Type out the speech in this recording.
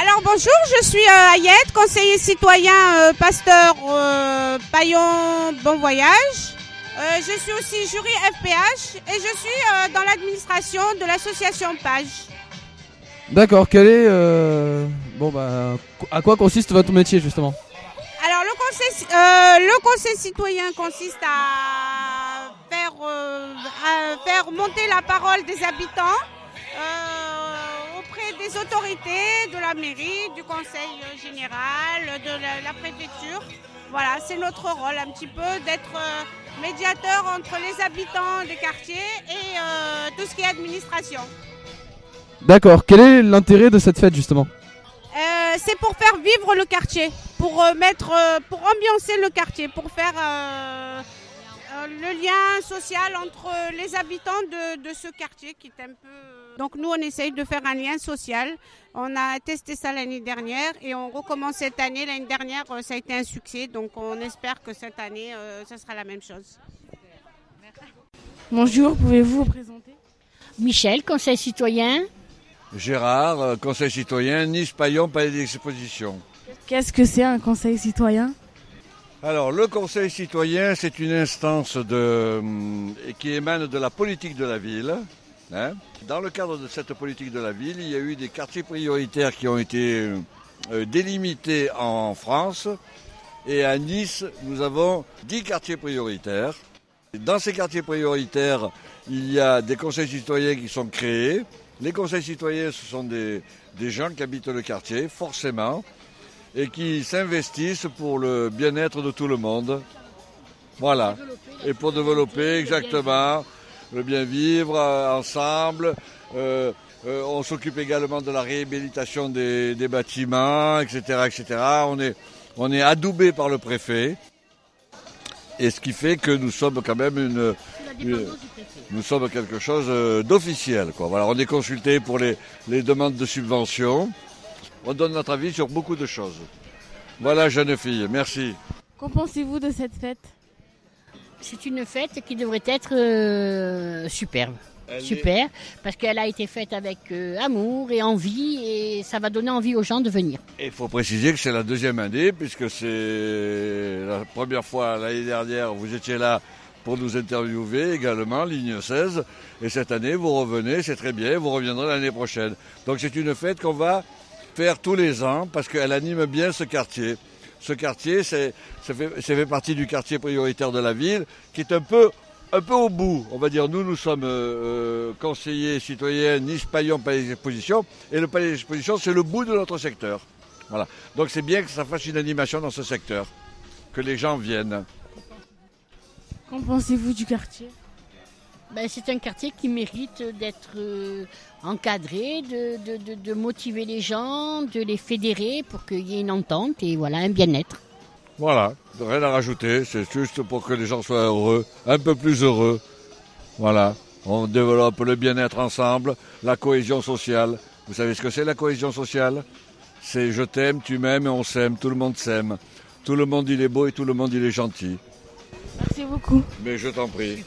Alors bonjour, je suis Ayette, conseiller citoyen Pasteur Paillon Bon Voyage. Je suis aussi jury FPH et je suis dans l'administration de l'association PAGE. D'accord, quel est à quoi consiste votre métier justement? Alors le conseil citoyen consiste à faire monter la parole des habitants auprès des autorités, de la mairie, du conseil général, de la préfecture. Voilà, c'est notre rôle un petit peu d'être médiateur entre les habitants des quartiers et tout ce qui est administration. D'accord, quel est l'intérêt de cette fête justement? C'est pour faire vivre le quartier, pour ambiancer le quartier, pour faire le lien social entre les habitants de ce quartier qui est un peu... Donc nous on essaye de faire un lien social. On a testé ça l'année dernière et on recommence cette année. L'année dernière ça a été un succès, donc on espère que cette année ça sera la même chose. Bonjour, pouvez-vous vous présenter? Michel, conseil citoyen. Gérard, conseil citoyen, Nice-Paillon, palais d'exposition. Qu'est-ce que c'est un conseil citoyen? Alors, le conseil citoyen, c'est une instance qui émane de la politique de la ville. Dans le cadre de cette politique de la ville, il y a eu des quartiers prioritaires qui ont été délimités en France. Et à Nice, nous avons 10 quartiers prioritaires. Dans ces quartiers prioritaires, il y a des conseils citoyens qui sont créés. Les conseils citoyens, ce sont des gens qui habitent le quartier, forcément, et qui s'investissent pour le bien-être de tout le monde. Voilà. Et pour développer exactement le bien-vivre ensemble. On s'occupe également de la réhabilitation des bâtiments, etc., etc. On est adoubé par le préfet. Et ce qui fait que nous sommes quand même nous sommes quelque chose d'officiel, quoi. Voilà, on est consulté pour les demandes de subventions. On donne notre avis sur beaucoup de choses. Voilà, jeune fille, merci. Qu'en pensez-vous de cette fête? C'est une fête qui devrait être superbe. Super, parce qu'elle a été faite avec amour et envie, et ça va donner envie aux gens de venir. Il faut préciser que c'est la deuxième année, puisque c'est la première fois l'année dernière, vous étiez là pour nous interviewer également, ligne 16, et cette année vous revenez, c'est très bien, vous reviendrez l'année prochaine. Donc c'est une fête qu'on va faire tous les ans, parce qu'elle anime bien ce quartier. Ce quartier, ça fait partie du quartier prioritaire de la ville, qui est un peu au bout, on va dire. Nous sommes conseillers citoyens Nice-Paillon, palais d'exposition, et le palais d'exposition, c'est le bout de notre secteur. Voilà. Donc c'est bien que ça fasse une animation dans ce secteur, que les gens viennent. Qu'en pensez-vous du quartier? C'est un quartier qui mérite d'être encadré, de motiver les gens, de les fédérer pour qu'il y ait une entente et voilà, un bien-être. Voilà, rien à rajouter, c'est juste pour que les gens soient heureux, un peu plus heureux. Voilà, on développe le bien-être ensemble, la cohésion sociale. Vous savez ce que c'est la cohésion sociale? C'est je t'aime, tu m'aimes et on s'aime, tout le monde s'aime. Tout le monde il est beau et tout le monde il est gentil. Merci beaucoup. Mais je t'en prie.